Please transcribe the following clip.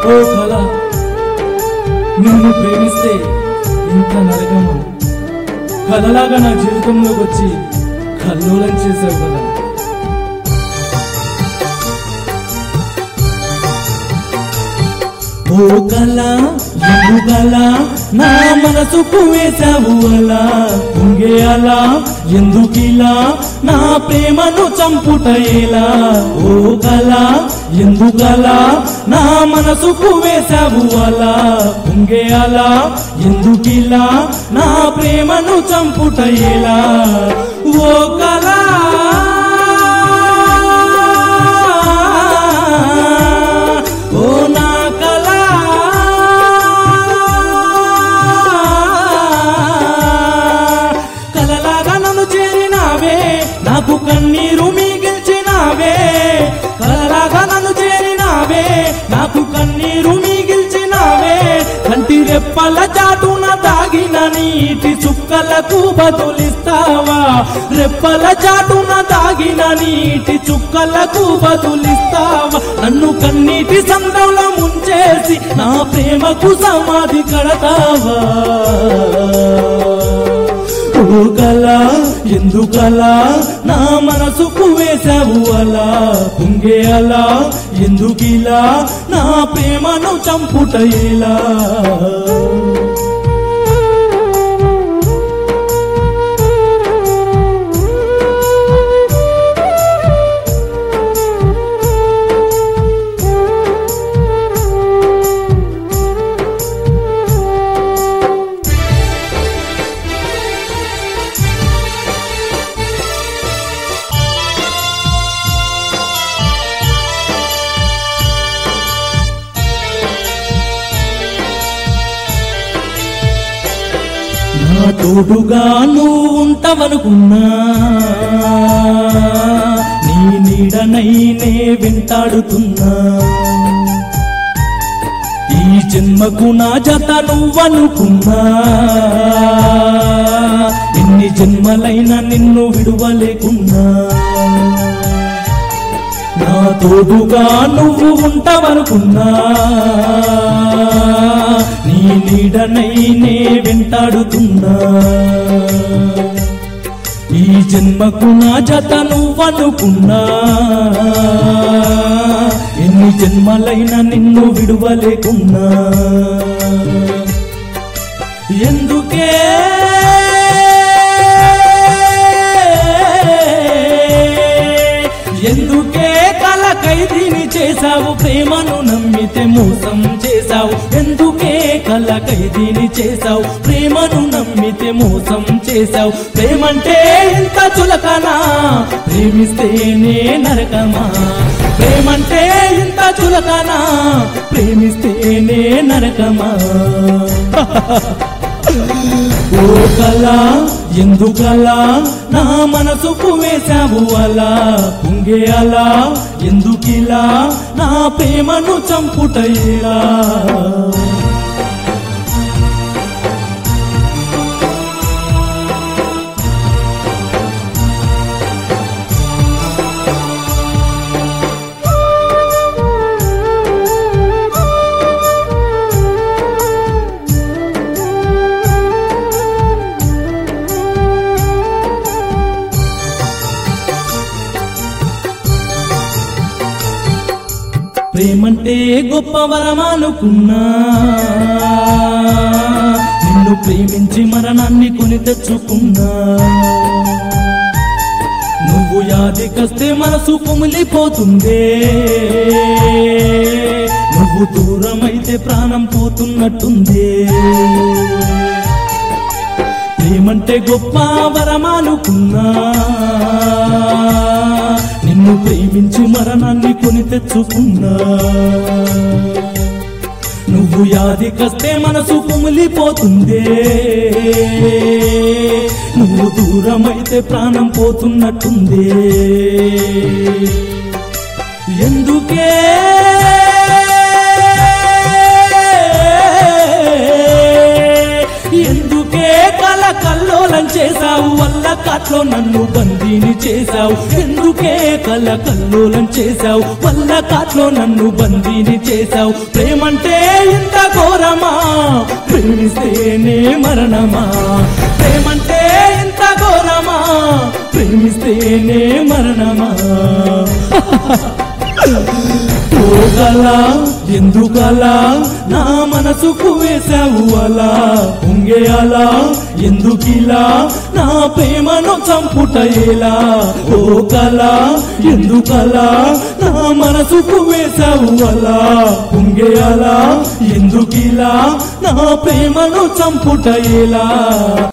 ఓ కళ, నిన్ను ప్రేమిస్తే ఇంత నరకమా? కలలాగా నా జీవితంలోకి వచ్చి కల్లోలం చేశావు కదా. ఓ కళ, ఎందుకల నా మనసుకు వేసావు అలా, పొంగే అలా ఎందుకిలా నా ప్రేమను చంపుటయేలా. ఓ కళ, ఎందుకల నా మనసుకు వేసావు అలా, పొంగే అలా ఎందుకిలా నా ప్రేమను చంపుటయేలా. ఓ కళ, నాకు కన్నీరు మిగిల్చినావే, కలలాగా నన్ను చేరినావే, నాకు కన్నీరు మిగిల్చినావే. కంటి రెప్పల చాటున తాగిన నీటి చుక్కలకు బదులిస్తావా, రెప్పల చాటున తాగిన నీటి చుక్కలకు బదులిస్తావా. నన్ను కన్నీటి సంద్రంలో ముంచేసి నా ప్రేమకు సమాధి కడతావా. ఓ కళ, ఎందుకలా నా మనసుకు వేసావు అలా, పొంగే అలా ఎందుకిలా నా ప్రేమను చంపుటయేలా. నా తోడుగా నువ్వు ఉంటావనుకున్నా, నీ నీడనైనే వెంటాడుతున్నా. ఈ జన్మకు నా జత నువ్వనుకున్నా, ఎన్ని జన్మలైనా నిన్ను విడువలేకున్నా. నా తోడుగా నువ్వు ఉంటావనుకున్నా, నీ నీడనైనే వెంటాడుతున్నా. ఈ జన్మకు నా జత నువ్వనుకున్నా, ఎన్ని జన్మలైనా నిన్ను విడువలేకున్నా. ఎందుకే ఎందుకే కల ఖైదీని చేశావు, ప్రేమను నమ్మితే మోసం చేశావు. ఎందుకే కల ఖైదీని చేశావు, ప్రేమను నమ్మితే మోసం చేశావు. ప్రేమంటే ఇంత చులకనా, ప్రేమిస్తేనే నరకమా. ప్రేమంటే ఇంత చులకనా, ప్రేమిస్తేనే నరకమా. ఓ కళ, ఎందుకలా నా మనసుకు వేసావు అలా, పొంగే అలా ఎందుకిలా నా ప్రేమను చంపుటయేలా. ప్రేమంటే గొప్ప వరమనుకున్నా, నిన్ను ప్రేమించి మరణాన్ని కొని తెచ్చుకున్నా. నువ్వు యాదికొస్తే మనసు కుమిలిపోతుందే, నువ్వు దూరమైతే ప్రాణం పోతున్నట్టుందే. ప్రేమంటే గొప్ప వరమనుకున్నా, నిన్ను ప్రేమించి మరణాన్ని కొని తెచ్చుకున్నా. నువ్వు యాదికొస్తే మనసు కుమిలిపోతుందే, నువ్వు దూరమైతే ప్రాణం పోతున్నట్టుందే. ఎందుకే ఎందుకే కల కల్లోలం చేశావు, వల్ల కాట్లో నన్ను బందీని చేశావు, ఎందుకే కల్లోలం చేశావు, వల్ల కాట్లో నన్ను బందీని చేశావు. ప్రేమంటే ఇంత ఘోరమా, ప్రేమిస్తేనే మరణమా, ప్రేమంటే ఇంత ఘోరమా, ప్రేమిస్తేనే మరణమా. పోగలా ఎందుకలా నా మనసుకు వేశావు అలా, పొంగేయాలా ఎందుకిలా నా ప్రేమను చంపుటయేలా. పోగలా ఎందుకలా నా మనసుకు వేశావు అలా, పొంగేయాలా ఎందుకిలా నా ప్రేమను చంపుటయేలా.